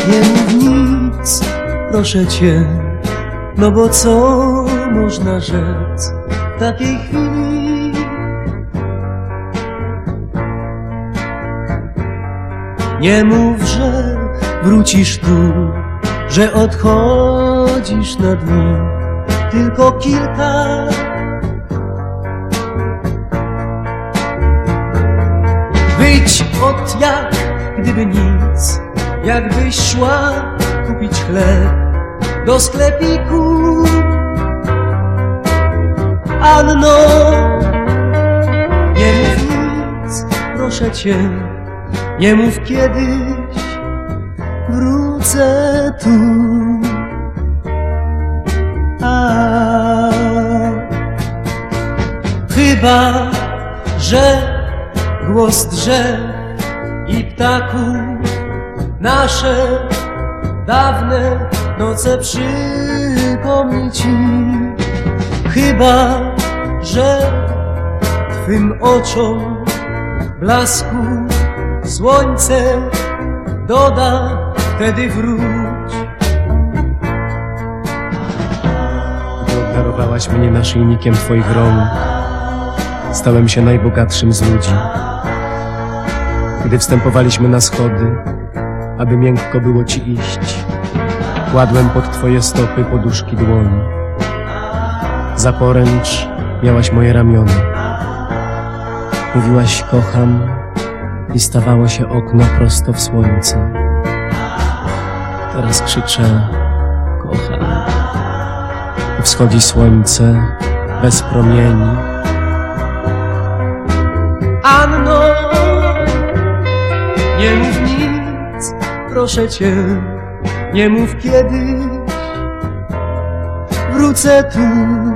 Nie mów nic, proszę cię, no bo co można rzec w takiej chwili? Nie mów, że wrócisz tu, że odchodzisz na dni, tylko kilka. Wyjdź od jak gdyby nic, jakbyś szła kupić chleb do sklepiku. Anno, nie mów nic, proszę cię, nie mów kiedyś wrócę tu. Chyba, że głos drzew i ptaków nasze dawne noce przypomni ci. Chyba, że twym oczom blasku słońce doda, wtedy wróć. Gdy obdarowałaś mnie naszyjnikiem twoich rąk, stałem się najbogatszym z ludzi. Gdy wstępowaliśmy na schody, aby miękko było ci iść, kładłem pod twoje stopy poduszki dłoni. Za poręcz miałaś moje ramiona. Mówiłaś kocham i stawało się okno prosto w słońce. Teraz krzyczę kocham. I wschodzi słońce bez promieni. Anno, nie mów nic, proszę cię, nie mów kiedy wrócę tu.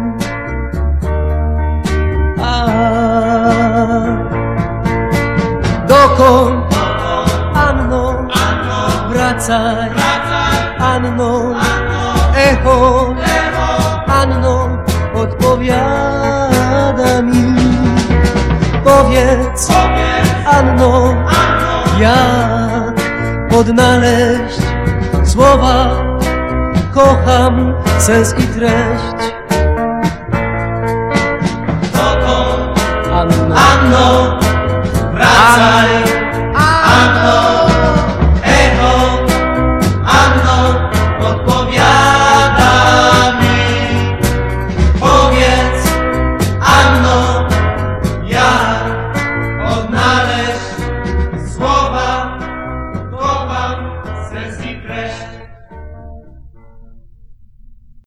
Dokąd, Anno, wracaj, Anno, echo, Anno, odpowiada mi. Powiedz, Anno, jak odnaleźć słowa, kocham, sens i treść. Anno, wracaj, Anno, echo, Anno, odpowiada mi. Powiedz, Anno, jak odnaleźć słowa, kocham, sens